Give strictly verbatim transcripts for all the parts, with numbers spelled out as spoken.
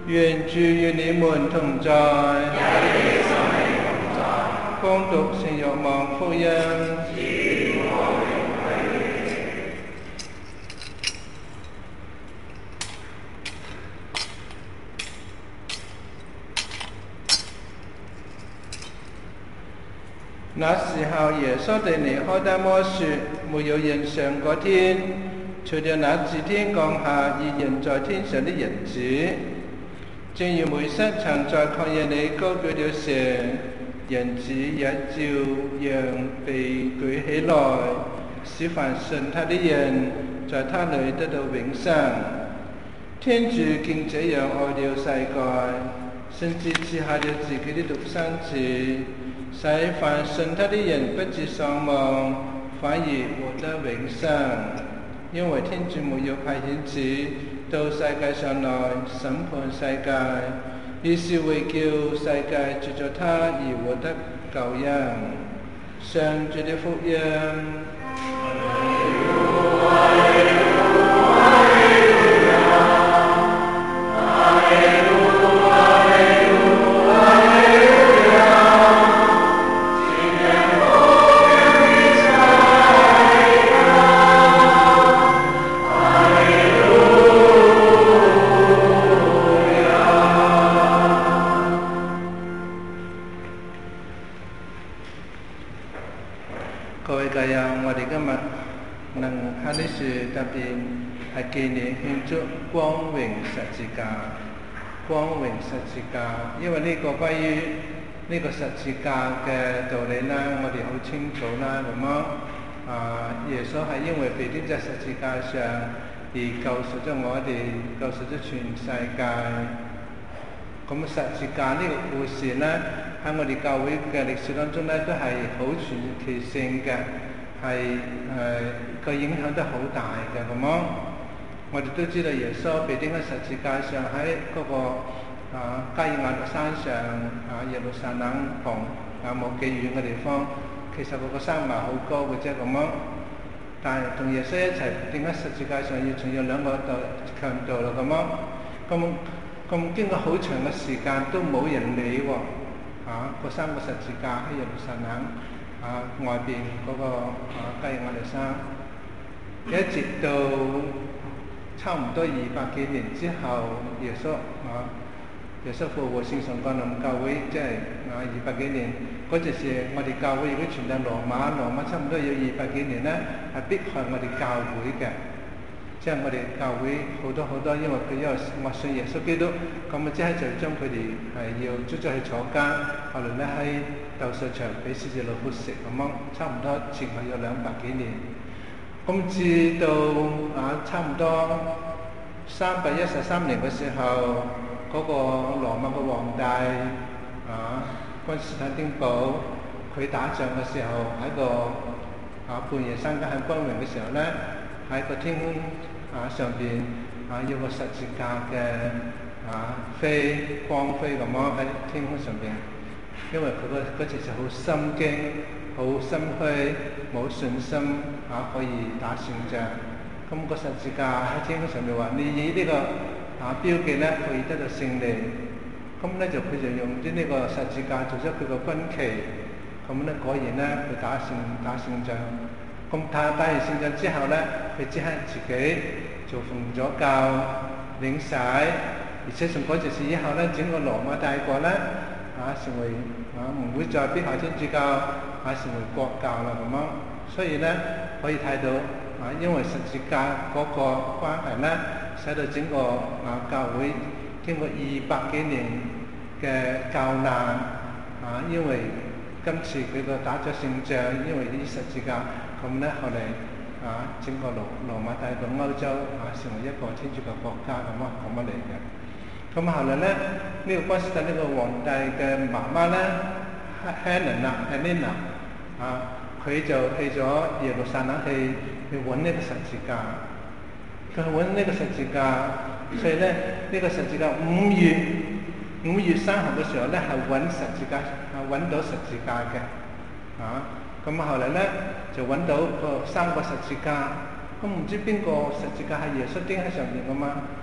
願主與你們同在。恭讀聖若望福音。那時候，耶穌對尼科德摩說：沒有人上過天，除了那自天降下而人在天上的人子。正如梅瑟曾在曠野裏高舉了蛇，人子也照樣被舉起來，使凡信他的人在他裏得到永生。天主竟這樣愛了世界，甚至賜下了自己的獨生子，使凡信他的人不致喪亡，反而獲得永生。因為天主沒有派遣子到世界上來審判世界，而是為叫世界藉着他而獲得救恩。上主的福音。特別係紀念慶祝光榮十字架，光榮十字架，因為呢個關於呢個十字架嘅道理啦，我哋好清楚啦。咁樣啊，耶穌係因為被釘在十字架上而救贖咗我哋，救贖咗全世界。咁十字架呢個故事咧，喺我哋教會嘅歷史當中咧，都係好傳奇性嘅。係誒個影響都好大嘅。咁樣我哋都知道耶穌被釘喺十字架上，喺嗰、那個啊加爾瓦略山上啊，耶路撒冷同啊冇幾遠嘅地方，其實嗰個山唔係好高嘅啫。咁樣，但係同耶穌一齊釘喺十字架上，要仲有兩個度強盜啦。咁樣咁咁經過好長嘅時間都冇人理喎。啊，嗰三個十字架喺耶路撒冷啊，外邊嗰、那個啊加爾瓦略山，一直到差唔多二百幾年之後，耶穌啊，耶穌復活聖神降臨教會，即係啊二百幾年嗰陣時，我哋教會已經傳到羅馬，羅馬差唔多有二百幾年咧，係迫害我哋教會嘅，即係我哋教會好多好多，因為佢因為默信耶穌基督，咁啊即係就將佢哋係要捉咗去坐監，後來咧喺鬥獸場俾獅子老虎食咁樣，差唔多前後有兩百幾年。咁至到啊差唔多三百一十三年嘅時候，嗰、那個羅馬嘅皇帝啊君士坦丁堡，佢打仗嘅時候喺個啊半夜三更喺光榮嘅時候咧，喺個天空啊上邊啊有個十字架嘅啊飛光飛咁樣喺天空上邊。因為佢嗰嗰時就好心驚，好心虛，冇信心啊可以打勝仗。咁、那個十字架喺天空上面話：你以呢個啊標記咧可以得到勝利。咁咧就佢就用咗呢個十字架做咗佢個軍旗。咁咧果然咧佢打勝打勝仗。咁打打完勝仗之後咧，佢即刻自己做奉咗教領洗，而且從嗰陣時以後咧，整個羅馬帝國咧。啊，成為啊唔會再迫害天主教，啊成為國教啦咁樣。所以咧可以睇到啊，因為十字架嗰個關係咧，使到整個啊教會經過二百幾年嘅教難啊，因為今次佢個打咗勝仗，因為啲十字架，咁咧後嚟啊整個羅羅馬帝國歐洲啊成為一個天主教國家咁啊咁樣嚟嘅。咁後來咧，呢、這個君士坦呢個皇帝嘅媽媽咧 ，Helena Helena 啊，佢就去咗耶路撒冷去去揾呢個十字架。佢去揾呢個十字架，所以咧呢、這個十字架五月五月三號嘅時候咧係揾十字架，啊揾到十字架嘅。啊，咁後來咧就揾到個三個十字架，咁唔知邊個十字架係耶穌釘喺上面噶嘛？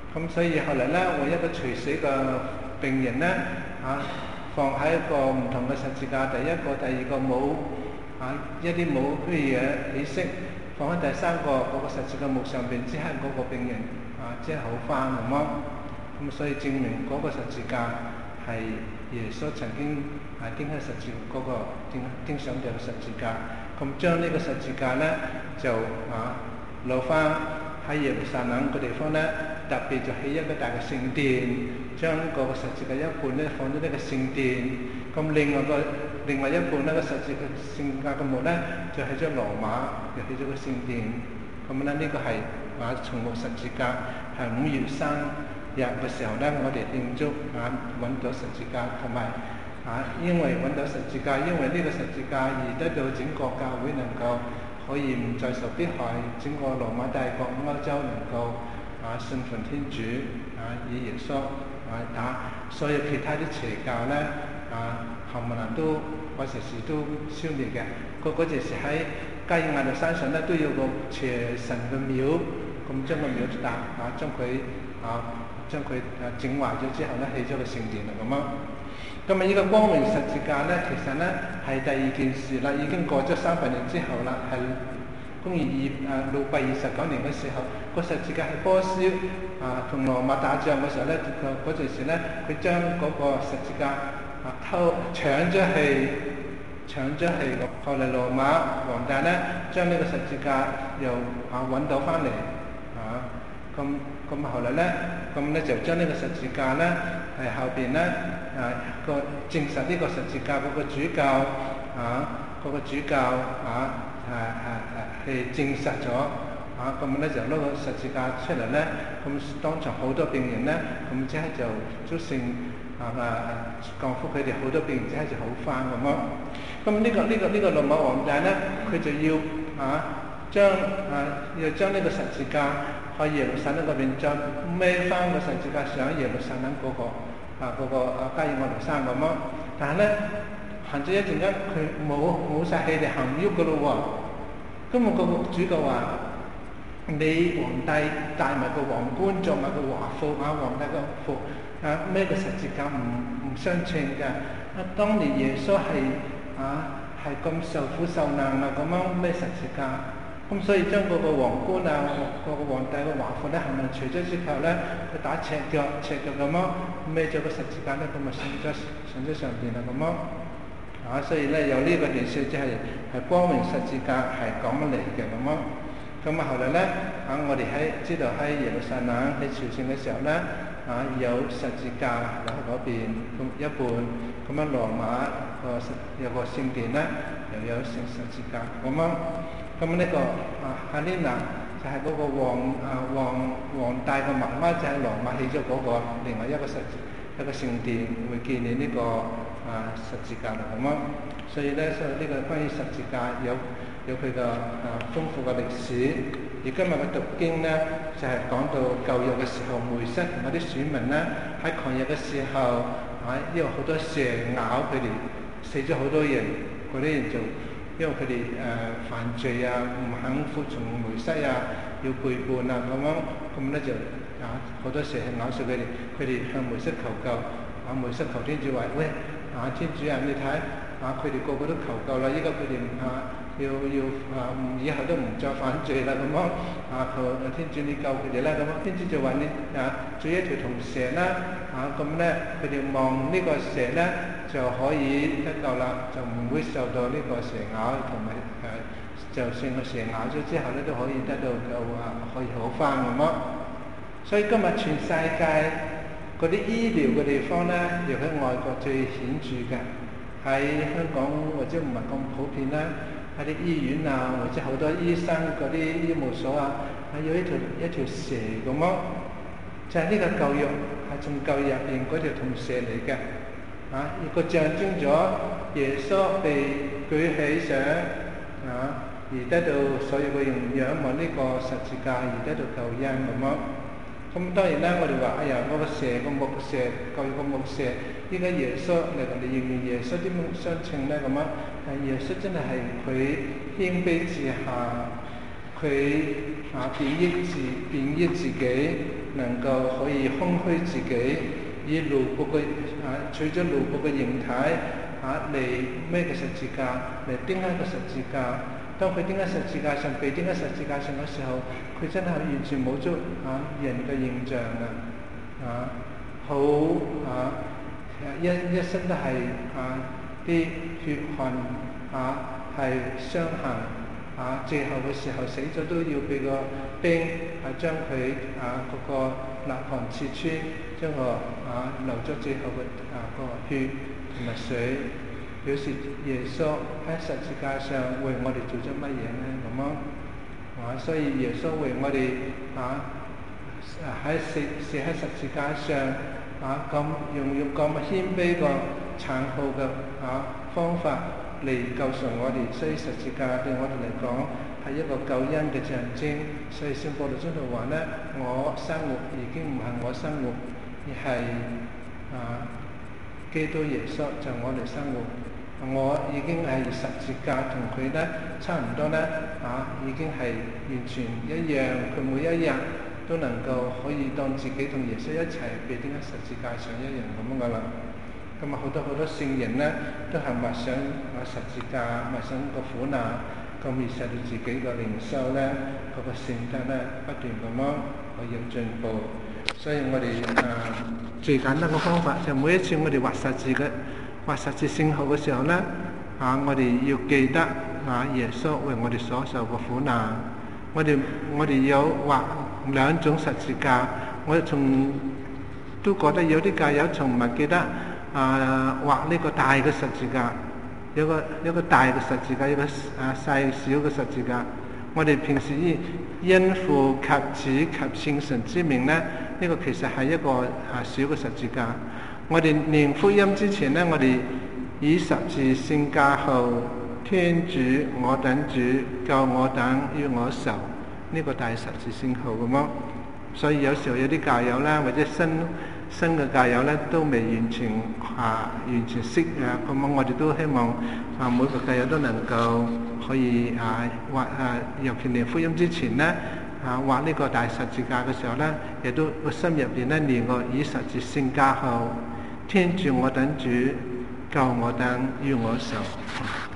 咁所以後嚟咧，我一個垂死嘅病人咧啊，放喺一個唔同嘅十字架，第一個、第二個冇啊一啲冇乜嘢起色，放喺第三個嗰個十字架木上邊，即係嗰個病人啊，即係好翻咁樣。咁所以證明嗰個十字架係耶穌曾經係釘喺十字嗰個釘釘上嘅十字架。咁將呢個十字架咧就啊攞翻喺耶路撒冷個地方咧，特別就起一個大嘅聖殿，將嗰個十字架一半咧放咗呢個聖殿。咁另外個另外一半呢個十字嘅聖架嘅木咧，就起咗羅馬，就起咗個聖殿。咁咧呢個係啊松木十字架，係五月三日嘅時候咧，我哋慶祝啊揾到十字架，同埋啊因為揾到十字架，因為呢個十字架而得到整個教會能夠可以唔再受迫害，整個羅馬帝國歐洲能夠啊信奉天主啊，以耶穌啊打所有其他啲邪教咧啊冚唪唥都嗰時時都消滅嘅。嗰嗰陣時喺加爾瓦略山上咧都有個邪神嘅廟，咁將個廟搭啊將佢啊將佢啊整壞咗之後咧，起咗個聖殿啦咁樣。咁啊！呢個光榮十字架咧，其實咧係第二件事啦，已經過咗三百年之後啦，係公元二啊六百二十九年嘅時候，個十字架係波斯啊同羅馬打仗嘅時候咧，嗰陣時咧，佢將嗰個十字架啊偷搶咗去，搶咗去。後嚟羅馬皇帝咧將呢個十字架又啊揾到翻嚟啊，咁咁後嚟咧，咁咧就將呢個十字架咧係後邊咧。啊！個證實呢個十字架嗰個主教啊，嗰、那個主教啊，係係係證實咗啊，咁咧就攞個十字架出嚟咧，咁當場好多病人咧，咁即係就祝聖啊啊降福佢哋好多病人，即係就好翻咁咯。咁呢、這個呢、這個呢、這個羅馬皇帝咧，佢就要啊將啊要將呢個十字架喺耶路撒冷嗰邊再孭翻個十字架上耶路撒冷嗰、那個。啊！嗰、那個啊加爾瓦略山咁咯，但係咧行咗一陣間，佢冇冇曬氣力行喐噶咯喎。咁我個主教話：你皇帝戴埋個皇冠，着埋個華服啊，皇帝個服啊，孭個十字架唔唔相稱㗎。啊，當年耶穌係啊係咁受苦受難啊，咁樣孭十字架。咁所以將嗰個皇冠啊，嗰個皇帝個華服咧，係咪除咗之後咧，佢打赤腳，赤腳咁樣孭咗個十字架咧，咁咪上咗上咗上邊啦咁咯。啊，所以咧有呢個段説，即係係光榮十字架係講乜嚟嘅咁咯。咁啊後來咧，啊我哋喺知道喺耶路撒冷喺朝聖嘅時候咧，啊有十字架喺嗰邊咁一半，咁樣羅馬個有個聖殿咧，又有聖十字架咁樣。咁呢、這個啊哈利娜就係嗰個皇啊皇皇帝嘅媽媽，就喺羅馬起咗嗰、那個另外一個十字一個聖殿，會紀念呢個啊十字架啦咁樣。所以咧，所以呢個關於十字架有有佢嘅啊豐富嘅歷史。而今日嘅讀經咧，就係、是、講到舊約嘅時候，梅瑟同嗰啲選民咧喺抗日嘅時候啊，因為好多蛇咬佢哋，死咗好多人，嗰啲人就。因為佢哋誒犯罪啊，唔肯服從梅瑟啊，要背叛啊咁樣，咁咧就啊好多蛇咬死佢哋，佢哋向梅瑟求救，啊梅瑟求天主話：喂，啊天主啊，你睇啊佢哋個個都求救啦，依家佢哋啊要要啊以後都唔再犯罪啦咁樣，啊求天主你救佢哋啦咁樣，天主就話你啊做一條銅蛇啦，啊咁咧佢哋望呢個蛇咧。就可以得救啦，就唔會受到呢個蛇咬，同埋誒，就算個蛇咬咗之後咧，都可以得到救啊，可以好翻咁咯。所以今日全世界嗰啲醫療嘅地方咧，又喺外國最顯著嘅，喺香港或者唔係咁普遍啦，喺啲醫院啊，或者好多醫生嗰啲醫務所啊，係有一條一條蛇咁咯，就係、是、呢個舊約係從舊約入邊嗰條銅蛇嚟嘅。啊！呢個象徵咗耶穌被舉起上啊，而得到所有嘅人仰望呢個十字架而得到救恩咁樣。咁當然啦，我哋話：哎呀，嗰個蛇個木蛇，舊約個木蛇，依家耶穌嚟，我哋認認耶穌點樣相稱咧咁樣？但耶穌真係係佢謙卑自下， 佢啊貶抑自貶抑自己，能夠可以空虛自己，以奴僕嘅啊取咗奴僕嘅形體啊嚟孭個十字架，嚟釘喺個十字架。當佢釘喺十字架上，被釘喺十字架上嘅時候，佢真係完全冇咗啊人嘅形象啊！啊，好啊，一一身都係啊啲血汗啊，係傷痕啊，最後嘅時候死咗都要俾個兵啊將佢啊嗰個肋旁刺穿，將個啊流咗最後嘅啊個血同埋水。表示耶穌喺十字架上為我哋做咗乜嘢呢？咁樣啊，所以耶穌為我哋啊喺死死喺十字架上啊，咁用用咁謙卑個殘酷嘅啊方法嚟救贖我哋，所以十字架對我哋嚟講係一個救恩嘅象徵。所以聖保祿宗徒話呢，我生活已經唔係我生活，而係啊基督耶穌就我哋生活。我已經係十字架同佢咧差唔多咧，啊已經係完全一樣。佢每一日都能夠可以當自己同耶穌一齊被釘喺十字架上一樣咁樣噶啦。咁啊好多好多聖人咧都係默想啊十字架，默想個苦難，咁而使到自己個靈修咧嗰個性德咧不斷咁樣去有進步。所以我哋啊最簡單嘅方法就每一次我哋畫十字嘅。畫十字聖號嘅時候咧，啊，我哋要記得啊，耶穌為我哋所受嘅苦難。我哋我哋有畫兩種十字架，我哋從都覺得有啲教友從唔係記得啊畫呢個大嘅十字架，有個有個大嘅十字架，有個啊細小嘅十字架。我哋平時以因父及子及聖神之名咧，呢、這個其實係一個啊小嘅十字架。我哋念福音之前呢，我哋以十字聖架後，天主我等主救我等於我受，呢、這個大十字聖號咁樣。所以有時候有啲教友啦，或者新新嘅教友咧，都未完全啊完全識啊咁樣，我哋都希望啊每個教友都能夠可以啊畫啊，尤其念福音之前咧啊畫呢個大十字架嘅時候咧，亦都個心入邊咧念過以十字聖架後。天主我等主救我等於我受。